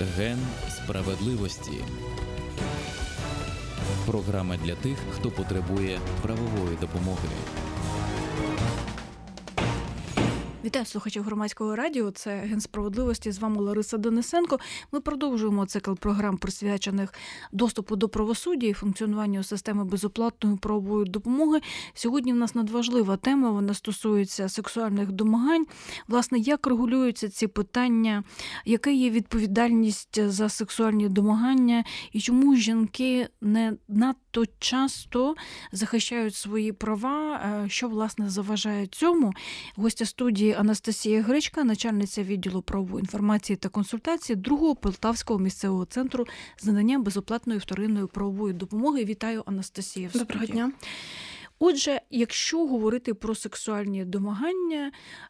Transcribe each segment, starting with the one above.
Ген справедливості. Програма для тих, хто потребує правової допомоги. Вітаю слухачів Громадського радіо. Це Ген справедливості. З вами Лариса Денисенко. Ми продовжуємо цикл програм, присвячених доступу до правосуддя і функціонуванню системи безоплатної правової допомоги. Сьогодні в нас надважлива тема, вона стосується сексуальних домагань. Власне, як регулюються ці питання, яка є відповідальність за сексуальні домагання і чому жінки не надто часто захищають свої права, що, власне, заважає цьому. Гостя студії Анастасія Гречка, начальниця відділу правової інформації та консультації 2-го Полтавського місцевого центру з надання безоплатної вторинної правової допомоги. Вітаю, Анастасія, в студії. Доброго дня. Отже, якщо говорити про сексуальні домагання,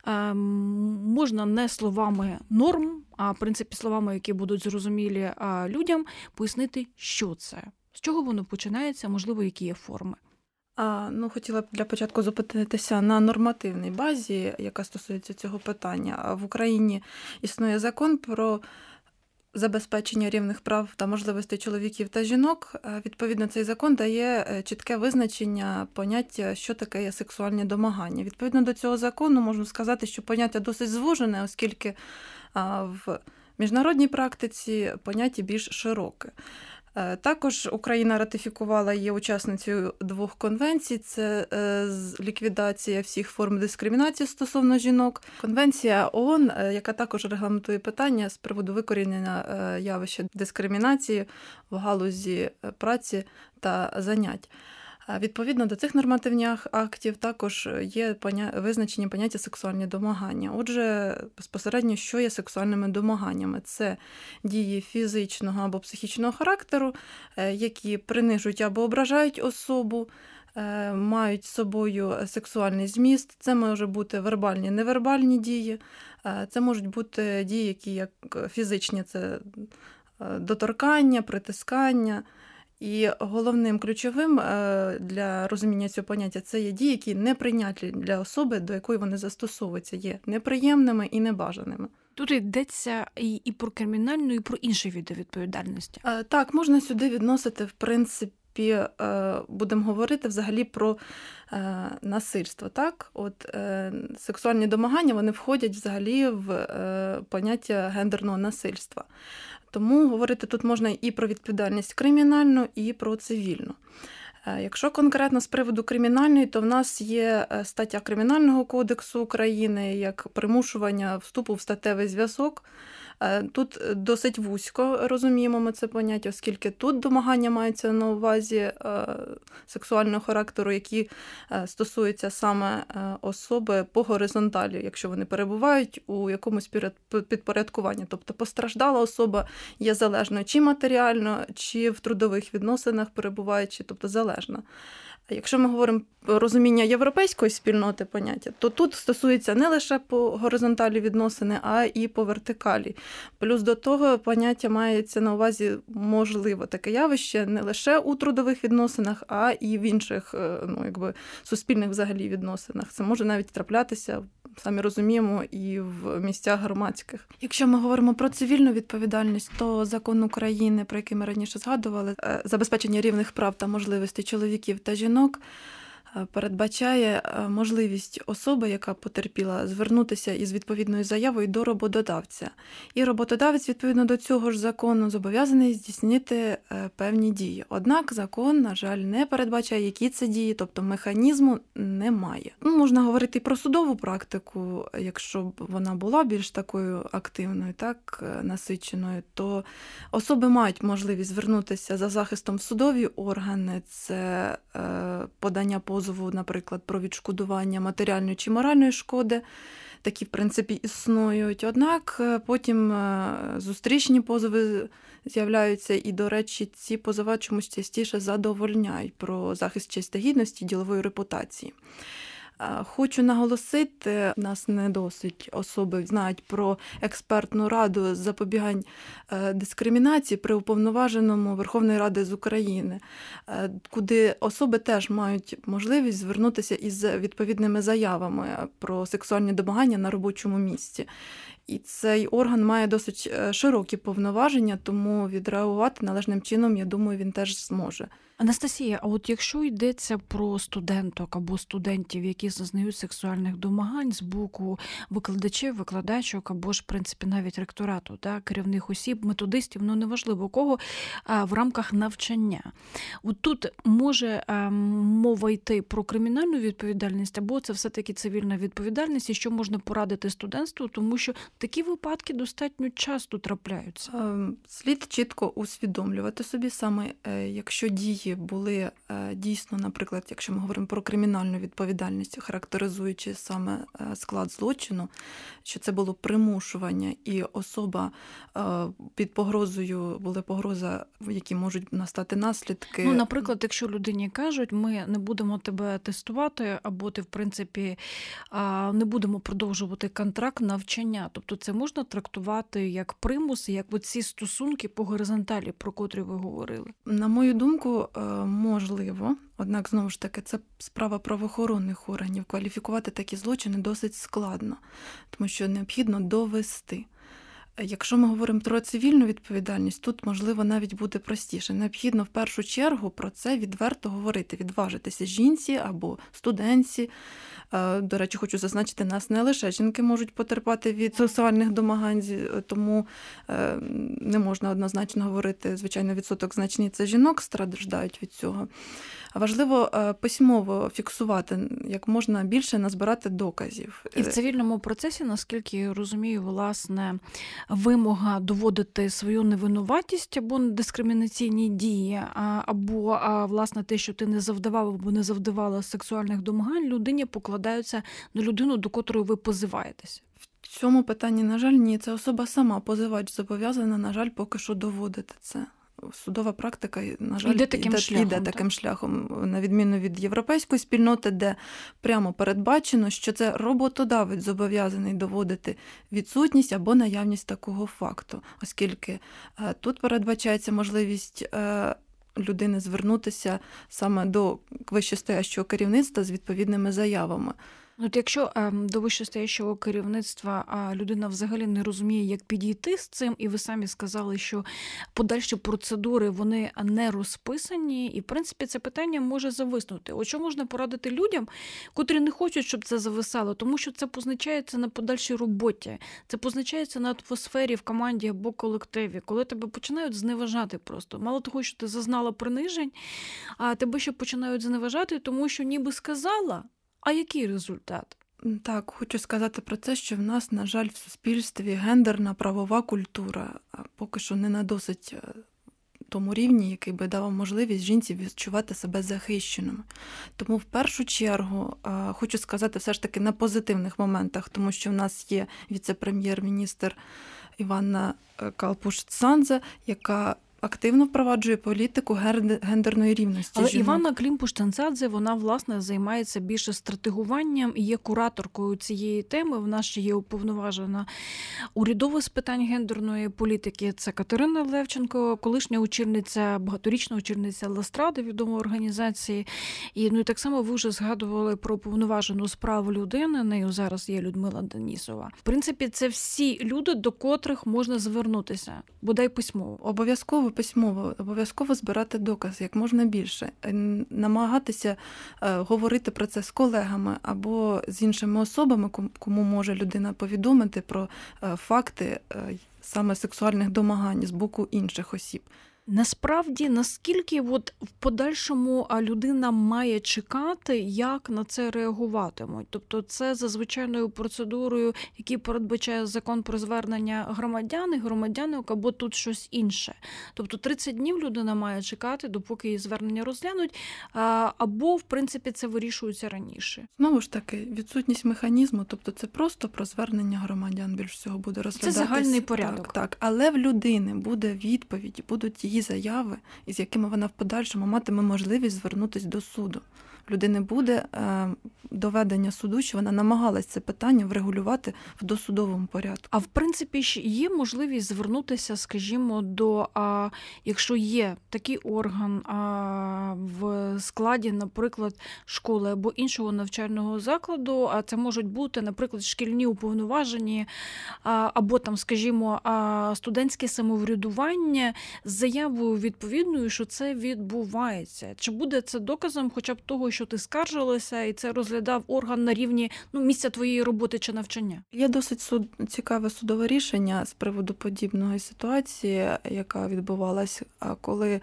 можна не словами норм, а в принципі словами, які будуть зрозумілі людям, пояснити, що це, з чого воно починається, можливо, які є форми. Хотіла б для початку зупинитися на нормативній базі, яка стосується цього питання. В Україні існує закон про забезпечення рівних прав та можливостей чоловіків та жінок. Відповідно, цей закон дає чітке визначення поняття, що таке є сексуальні домагання. Відповідно до цього закону можу сказати, що поняття досить звужене, оскільки в міжнародній практиці поняття більш широке. Також Україна ратифікувала, є учасницею 2 конвенцій. Це ліквідація всіх форм дискримінації стосовно жінок. Конвенція ООН, яка також регламентує питання з приводу викорінення явища дискримінації в галузі праці та занять. Відповідно до цих нормативних актів також є визначені поняття сексуальні домагання. Отже, безпосередньо, що є сексуальними домаганнями? Це дії фізичного або психічного характеру, які принижують або ображають особу, мають з собою сексуальний зміст. Це може бути вербальні, невербальні дії. Це можуть бути дії, які як фізичні, це доторкання, притискання. І головним ключовим для розуміння цього поняття це є дії, які неприйнятні для особи, до якої вони застосовуються, є неприємними і небажаними. Тут йдеться і про кримінальну, і про інші види відповідальності. Так, можна сюди відносити, в принципі, будемо говорити взагалі про насильство. Так? Сексуальні домагання, вони входять взагалі в поняття гендерного насильства. Тому говорити тут можна і про відповідальність кримінальну, і про цивільну. Якщо конкретно з приводу кримінальної, то в нас є стаття Кримінального кодексу України як примушування вступу в статевий зв'язок. Тут досить вузько розуміємо ми це поняття, оскільки тут домагання маються на увазі сексуального характеру, які стосуються саме особи по горизонталі, якщо вони перебувають у якомусь підпорядкуванні. Тобто постраждала особа є залежною чи матеріально, чи в трудових відносинах перебуваючи, тобто залежна. Якщо ми говоримо про розуміння європейської спільноти поняття, то тут стосується не лише по горизонталі відносини, а і по вертикалі. Плюс до того поняття мається на увазі можливо таке явище не лише у трудових відносинах, а і в інших суспільних взагалі відносинах. Це може навіть траплятися, самі розуміємо, і в місцях громадських. Якщо ми говоримо про цивільну відповідальність, то закон України, про який ми раніше згадували, забезпечення рівних прав та можливостей чоловіків та жінок, передбачає можливість особи, яка потерпіла, звернутися із відповідною заявою до роботодавця. І роботодавець, відповідно до цього ж закону, зобов'язаний здійснити певні дії. Однак закон, на жаль, не передбачає, які це дії, тобто механізму немає. Можна говорити і про судову практику, якщо б вона була більш такою активною, так, насиченою, то особи мають можливість звернутися за захистом в судові органи, це подання позову, наприклад, про відшкодування матеріальної чи моральної шкоди. Такі, в принципі, існують. Однак потім зустрічні позови з'являються і, до речі, ці позови чомусь частіше задовольняють про захист честі, гідності, ділової репутації. Хочу наголосити, нас не досить особи знають про експертну раду з запобігань дискримінації при уповноваженому Верховної Ради з України, куди особи теж мають можливість звернутися із відповідними заявами про сексуальні домагання на робочому місці. І цей орган має досить широкі повноваження, тому відреагувати належним чином, я думаю, він теж зможе. Анастасія, а от якщо йдеться про студенток або студентів, які зазнають сексуальних домагань з боку викладачів, викладачок або ж, в принципі, навіть ректорату, керівних осіб, методистів, неважливо кого, в рамках навчання. От тут може мова йти про кримінальну відповідальність, або це все-таки цивільна відповідальність, і що можна порадити студентству, тому що такі випадки достатньо часто трапляються. Слід чітко усвідомлювати собі саме, якщо дії були дійсно, наприклад, якщо ми говоримо про кримінальну відповідальність, характеризуючи саме склад злочину, що це було примушування і особа під погрозою, була погроза, в якій можуть настати наслідки. Наприклад, якщо людині кажуть, ми не будемо тебе тестувати, або ти, в принципі, не будемо продовжувати контракт навчання. Тобто це можна трактувати як примус, як ці стосунки по горизонталі, про котрі ви говорили? На мою думку, можливо. Однак, знову ж таки, це справа правоохоронних органів. Кваліфікувати такі злочини досить складно, тому що необхідно довести. Якщо ми говоримо про цивільну відповідальність, тут, можливо, навіть буде простіше. Необхідно в першу чергу про це відверто говорити, відважитися жінці або студентці. До речі, хочу зазначити, нас не лише жінки можуть потерпати від сексуальних домагань, тому не можна однозначно говорити, звичайно, відсоток значний це жінок страждають від цього. Важливо письмово фіксувати, як можна більше назбирати доказів. І в цивільному процесі, наскільки я розумію, власне, вимога доводити свою невинуватість або дискримінаційні дії, або, власне, те, що ти не завдавав або не завдавала сексуальних домагань, людині покладаються на людину, до котрої ви позиваєтеся. В цьому питанні, на жаль, ні. Це особа сама, позивач, зобов'язана, на жаль, поки що доводити це. Судова практика, на жаль, іде таким шляхом, на відміну від європейської спільноти, де прямо передбачено, що це роботодавець зобов'язаний доводити відсутність або наявність такого факту, оскільки тут передбачається можливість людини звернутися саме до вищестоящого керівництва з відповідними заявами. От якщо до вищестоящого керівництва людина взагалі не розуміє, як підійти з цим, і ви самі сказали, що подальші процедури, вони не розписані, і, в принципі, це питання може зависнути. От що можна порадити людям, котрі не хочуть, щоб це зависало, тому що це позначається на подальшій роботі, це позначається на атмосфері в команді або колективі, коли тебе починають зневажати просто. Мало того, що ти зазнала принижень, а тебе ще починають зневажати, тому що ніби сказала. А який результат? Так, хочу сказати про це, що в нас, на жаль, в суспільстві гендерна правова культура поки що не на досить тому рівні, який би дав можливість жінці відчувати себе захищеними. Тому в першу чергу хочу сказати все ж таки на позитивних моментах, тому що в нас є віце-прем'єр-міністр Іванна Климпуш-Цинцадзе, яка активно впроваджує політику гендерної рівності Але жінок. Іванна Климпуш-Цинцадзе, вона, власне, займається більше стратегуванням і є кураторкою цієї теми. В нас ще є уповноважена урядова з питань гендерної політики. Це Катерина Левченко, колишня очільниця, багаторічна очільниця Ластради, відомої організації. І так само ви вже згадували про уповноважену з прав людини, нею зараз є Людмила Денісова. В принципі, це всі люди, до котрих можна звернутися, бодай письмово. Обов'язково збирати докази, як можна більше. Намагатися говорити про це з колегами або з іншими особами, кому може людина повідомити про факти саме сексуальних домагань з боку інших осіб. Насправді, наскільки в подальшому людина має чекати, як на це реагуватимуть? Тобто це за звичайною процедурою, який передбачає закон про звернення громадян і громадянок, або тут щось інше? Тобто 30 днів людина має чекати, допоки її звернення розглянуть, або, в принципі, це вирішується раніше? Знову ж таки, відсутність механізму, тобто це просто про звернення громадян більш всього буде розглядатися. Це загальний порядок. Так, але в людини буде відповідь, будуть її заяви, із якими вона в подальшому матиме можливість звернутися до суду. в людини буде доведення суду, що вона намагалась це питання врегулювати в досудовому порядку. А в принципі ж є можливість звернутися, скажімо, якщо є такий орган в складі, наприклад, школи або іншого навчального закладу, а це можуть бути, наприклад, шкільні уповноважені, або там, скажімо, студентське самоврядування з заявою відповідною, що це відбувається. Чи буде це доказом хоча б того, що ти скаржилася і це розглядав орган на рівні місця твоєї роботи чи навчання? Є досить цікаве судове рішення з приводу подібної ситуації, яка відбувалася, коли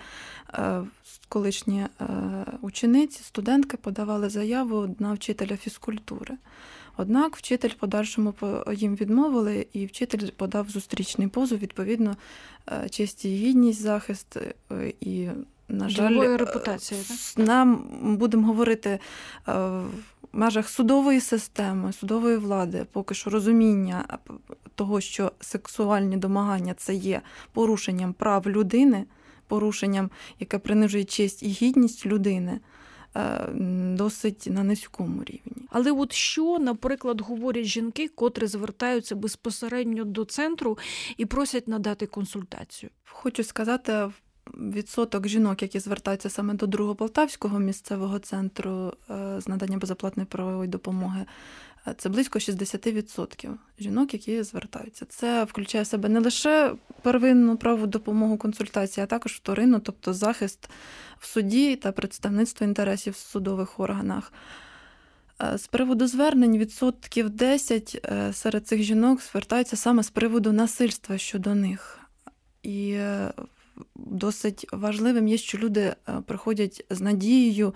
колишні учениці, студентки подавали заяву на вчителя фізкультури. Однак вчитель в подальшому їм відмовили, і вчитель подав зустрічний позов, відповідно, честь і гідність, захист і, на жаль, репутація, так? Нам, будемо говорити, в межах судової системи, судової влади, поки що розуміння того, що сексуальні домагання – це є порушенням прав людини, порушенням, яке принижує честь і гідність людини, досить на низькому рівні. Але от що, наприклад, говорять жінки, котрі звертаються безпосередньо до центру і просять надати консультацію? Хочу сказати, відсоток жінок, які звертаються саме до Другого Полтавського місцевого центру з надання безоплатної правової допомоги, це близько 60% жінок, які звертаються. Це включає в себе не лише первинну правову допомогу, консультації, а також вторинну, тобто захист в суді та представництво інтересів в судових органах. З приводу звернень 10% серед цих жінок звертаються саме з приводу насильства щодо них. І досить важливим є, що люди приходять з надією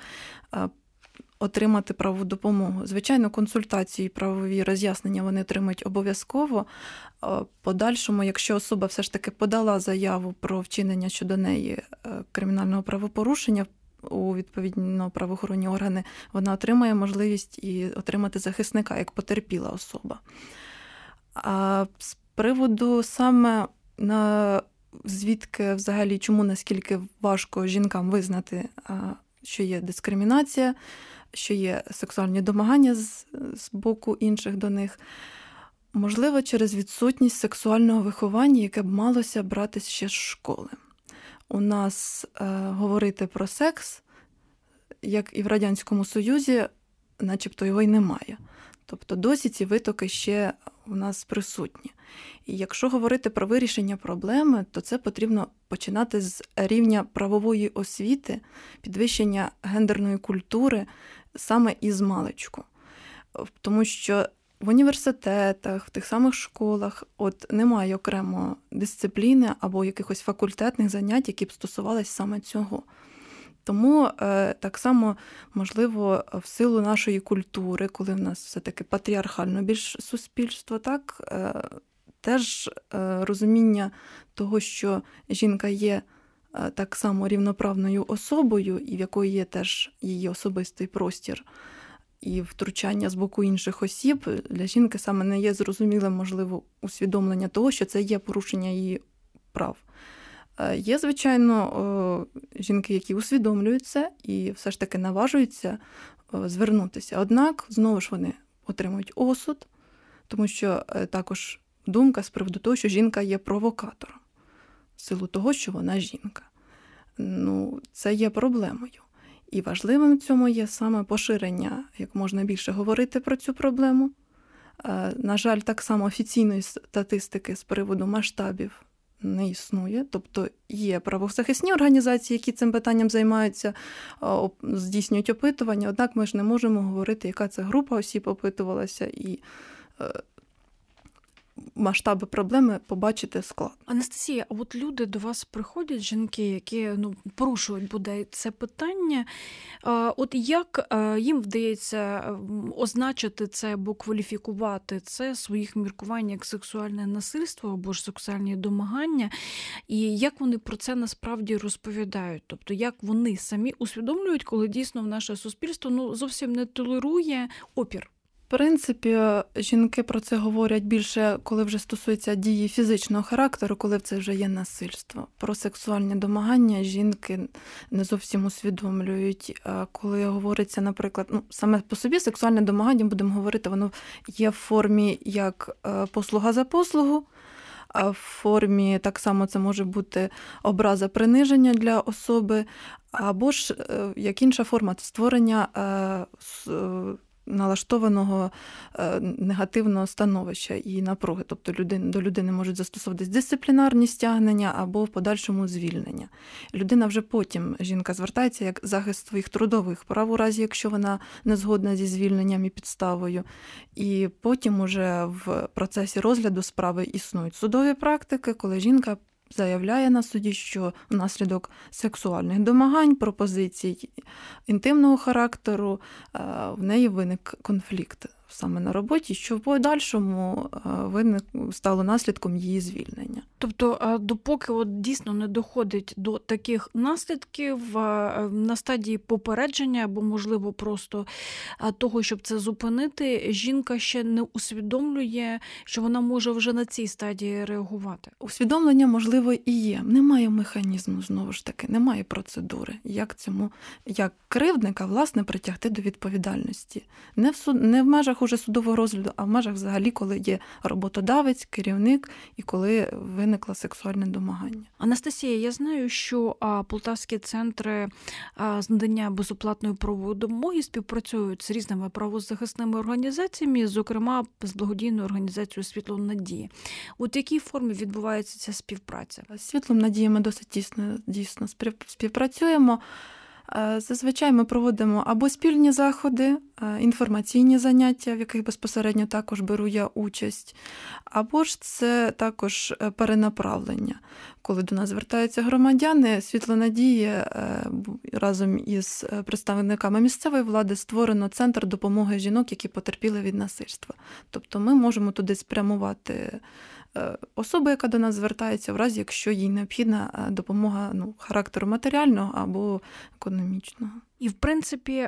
отримати правову допомогу. Звичайно, консультації, правові роз'яснення вони отримують обов'язково. Подальшому, якщо особа все ж таки подала заяву про вчинення щодо неї кримінального правопорушення у відповідно правоохоронні органи, вона отримає можливість і отримати захисника як потерпіла особа. А з приводу саме звідки взагалі, чому наскільки важко жінкам визнати, що є дискримінація, що є сексуальні домагання з боку інших до них, можливо, через відсутність сексуального виховання, яке б малося братися ще з школи. У нас говорити про секс, як і в Радянському Союзі, начебто його й немає. Тобто досі ці витоки ще у нас присутні. І якщо говорити про вирішення проблеми, то це потрібно починати з рівня правової освіти, підвищення гендерної культури саме із маличку. Тому що в університетах, в тих самих школах немає окремо дисципліни або якихось факультетних занять, які б стосувалися саме цього. Тому так само, можливо, в силу нашої культури, коли в нас все-таки патріархально більш суспільство, так, теж розуміння того, що жінка є так само рівноправною особою, і в якої є теж її особистий простір, і втручання з боку інших осіб, для жінки саме не є зрозумілим, можливо, усвідомлення того, що це є порушення її прав. Є, звичайно, жінки, які усвідомлюють це і все ж таки наважуються звернутися. Однак, знову ж вони отримують осуд, тому що також думка з приводу того, що жінка є провокатором, в силу того, що вона жінка. Це є проблемою. І важливим в цьому є саме поширення, як можна більше говорити про цю проблему. На жаль, так само офіційної статистики з приводу масштабів не існує. Тобто є правозахисні організації, які цим питанням займаються, здійснюють опитування, однак ми ж не можемо говорити, яка це група осіб опитувалася, і масштаби проблеми побачити складно. Анастасія, а от люди до вас приходять, жінки, які порушують бодай це питання. От як їм вдається означити це або кваліфікувати це своїх міркувань як сексуальне насильство або ж сексуальні домагання, і як вони про це насправді розповідають? Тобто як вони самі усвідомлюють, коли дійсно в наше суспільство зовсім не толерує опір? принципі, жінки про це говорять більше, коли вже стосується дії фізичного характеру, коли це вже є насильство. Про сексуальні домагання жінки не зовсім усвідомлюють. А коли говориться, наприклад, саме по собі сексуальне домагання, будемо говорити, воно є в формі як послуга за послугу, а в формі так само це може бути образа приниження для особи, або ж як інша форма створення налаштованого негативного становища і напруги. Тобто до людини можуть застосовуватись дисциплінарні стягнення або в подальшому звільнення. Людина вже потім, жінка звертається як захист своїх трудових прав у разі, якщо вона не згодна зі звільненням і підставою. І потім уже в процесі розгляду справи існують судові практики, коли жінка заявляє на суді, що внаслідок сексуальних домагань, пропозицій інтимного характеру в неї виник конфлікт саме на роботі, що в подальшому стало наслідком її звільнення. Тобто, допоки дійсно не доходить до таких наслідків на стадії попередження або, можливо, просто того, щоб це зупинити, жінка ще не усвідомлює, що вона може вже на цій стадії реагувати. Усвідомлення, можливо, і є. Немає механізму, знову ж таки, немає процедури. Як кривдника, власне, притягти до відповідальності. Не в межах уже судового розгляду, а в межах взагалі, коли є роботодавець, керівник і коли виникло сексуальне домагання. Анастасія, я знаю, що полтавські центри з надання безоплатної правової допомоги співпрацюють з різними правозахисними організаціями, зокрема з благодійною організацією «Світлом надії». В якій формі відбувається ця співпраця? З «Світлом надії» ми досить дійсно співпрацюємо. Зазвичай ми проводимо або спільні заходи, інформаційні заняття, в яких безпосередньо також беру я участь, або ж це також перенаправлення. Коли до нас звертаються громадяни, «Світло надії» разом із представниками місцевої влади створено центр допомоги жінок, які потерпіли від насильства. Тобто ми можемо туди спрямувати особу, яка до нас звертається, в разі, якщо їй необхідна допомога характеру матеріального або економічного. І, в принципі,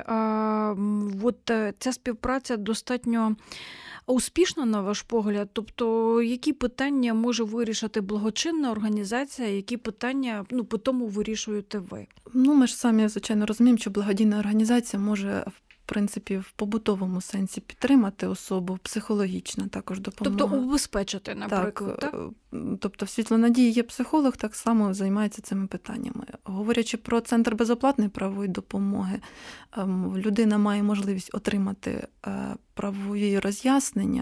ця співпраця достатньо успішна, на ваш погляд? Тобто, які питання може вирішити благочинна організація, які питання, по тому вирішуєте ви? Ми ж самі, звичайно, розуміємо, що благодійна організація може в принципі, в побутовому сенсі підтримати особу, психологічна також допомога. Тобто убезпечити, наприклад, так? Тобто в «Світло надії» є психолог, так само займається цими питаннями. Говорячи про Центр безоплатної правової допомоги, людина має можливість отримати правові роз'яснення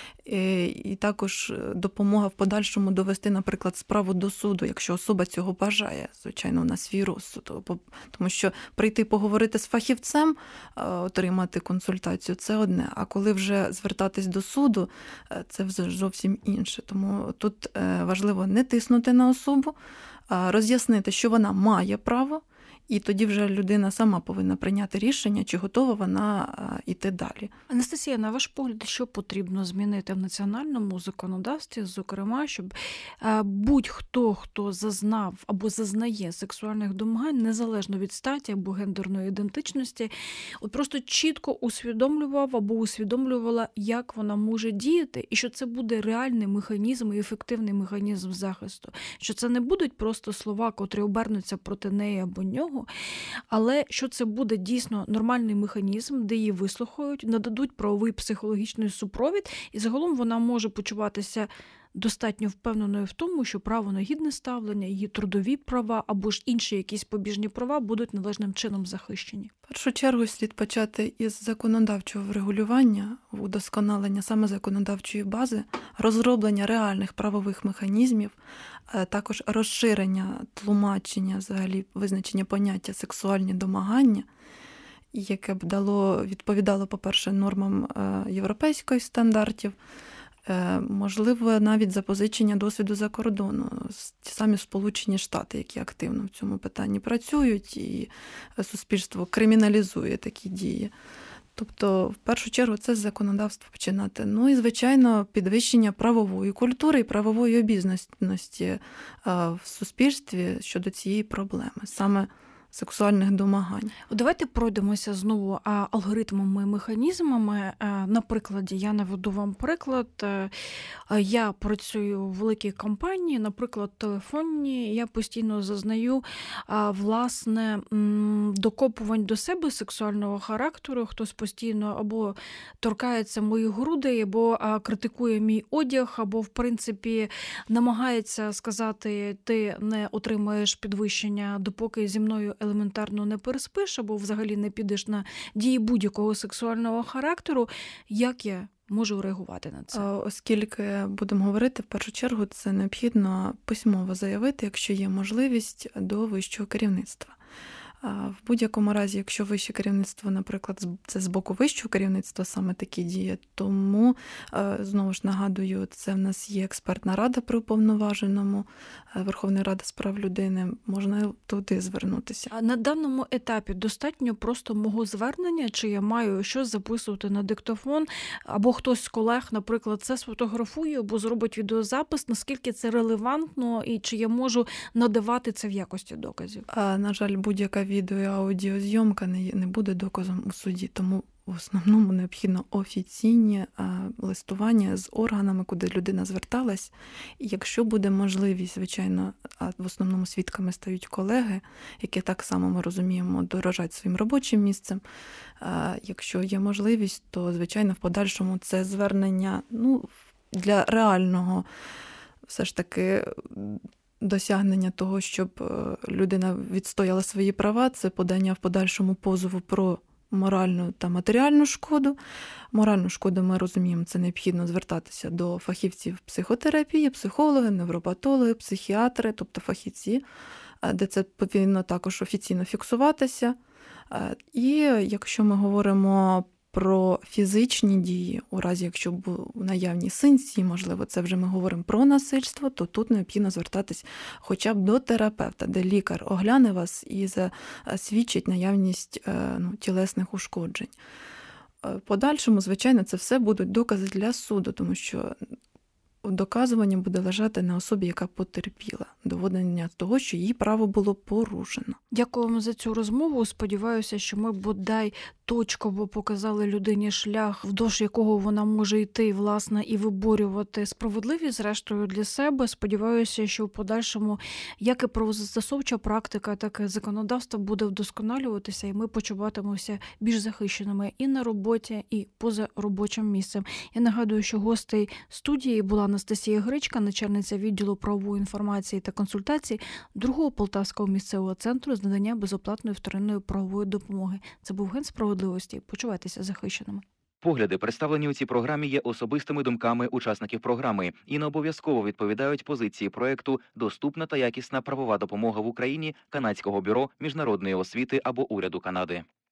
і також допомога в подальшому довести, наприклад, справу до суду, якщо особа цього бажає, звичайно, на свій розсуд. Тому що прийти поговорити з фахівцем, отримати консультацію – це одне, а коли вже звертатись до суду, це зовсім інше. Тому тут важливо не тиснути на особу, а роз'яснити, що вона має право, і тоді вже людина сама повинна прийняти рішення, чи готова вона йти далі. Анастасія, на ваш погляд, що потрібно змінити в національному законодавстві, зокрема, щоб будь-хто, хто зазнав або зазнає сексуальних домагань, незалежно від статі або гендерної ідентичності, просто чітко усвідомлював або усвідомлювала, як вона може діяти, і що це буде реальний механізм і ефективний механізм захисту. Що це не будуть просто слова, котрі обернуться проти неї або нього, але що це буде дійсно нормальний механізм, де її вислухають, нададуть правовий психологічний супровід, і загалом вона може почуватися достатньо впевненою в тому, що право на гідне ставлення, її трудові права або ж інші якісь побіжні права будуть належним чином захищені. В першу чергу слід почати із законодавчого врегулювання, удосконалення саме законодавчої бази, розроблення реальних правових механізмів, також розширення тлумачення, взагалі визначення поняття сексуальні домагання, яке б відповідало, по-перше, нормам європейських стандартів, можливо, навіть запозичення досвіду за кордону. Ті самі Сполучені Штати, які активно в цьому питанні працюють, і суспільство криміналізує такі дії. Тобто, в першу чергу, це з законодавства починати. І, звичайно, підвищення правової культури і правової обізнаності в суспільстві щодо цієї проблеми. Саме сексуальних домагань. Давайте пройдемося знову алгоритмами, механізмами. На прикладі, я наведу вам приклад. Я працюю в великій компанії, наприклад, телефонній, я постійно зазнаю, власне, докопувань до себе сексуального характеру. Хтось постійно або торкається моїх грудей, або критикує мій одяг, або, в принципі, намагається сказати, ти не отримаєш підвищення, допоки зі мною елементарно не переспиш, або взагалі не підеш на дії будь-якого сексуального характеру. Як я можу реагувати на це? Оскільки, будемо говорити, в першу чергу це необхідно письмово заявити, якщо є можливість, до вищого керівництва. В будь-якому разі, якщо вище керівництво, наприклад, це з боку вищого керівництва саме такі дії, тому, знову ж нагадую, це в нас є експертна рада при уповноваженому, Верховної Ради з прав людини, можна туди звернутися. А на даному етапі достатньо просто мого звернення, чи я маю щось записувати на диктофон, або хтось з колег, наприклад, це сфотографує, або зробить відеозапис, наскільки це релевантно, і чи я можу надавати це в якості доказів? На жаль, будь-яка відео- і аудіозйомка не буде доказом у суді, тому в основному необхідно офіційні листування з органами, куди людина зверталась. І якщо буде можливість, звичайно, в основному свідками стають колеги, які так само, ми розуміємо, дорожать своїм робочим місцем. Якщо є можливість, то, звичайно, в подальшому це звернення для реального все ж таки досягнення того, щоб людина відстояла свої права, це подання в подальшому позову про моральну та матеріальну шкоду. Моральну шкоду, ми розуміємо, це необхідно звертатися до фахівців психотерапії, психологи, невропатологи, психіатри, тобто фахівці, де це повинно також офіційно фіксуватися. І якщо ми говоримо про фізичні дії, у разі, якщо були наявні синці, можливо, це вже ми говоримо про насильство, то тут необхідно звертатись хоча б до терапевта, де лікар огляне вас і засвідчить наявність тілесних ушкоджень. В подальшому, звичайно, це все будуть докази для суду, тому що доказування буде лежати на особі, яка потерпіла, доводення того, що її право було порушено. Дякую вам за цю розмову. Сподіваюся, що ми бодай точково показали людині шлях, вдовж якого вона може йти, власне, і виборювати справедливість, зрештою, для себе. Сподіваюся, що в подальшому як і правозастосовча практика, так і законодавство буде вдосконалюватися, і ми почуватимемося більш захищеними і на роботі, і поза робочим місцем. Я нагадую, що гостей студії була Анастасія Гречка, начальниця відділу правової інформації та консультацій 2-го Полтавського місцевого центру з надання безоплатної вторинної правової допомоги. Це був Генсправедливості. Почувайтеся захищеними. Погляди, представлені у цій програмі, є особистими думками учасників програми і не обов'язково відповідають позиції проекту «Доступна та якісна правова допомога в Україні» Канадського бюро міжнародної освіти або Уряду Канади.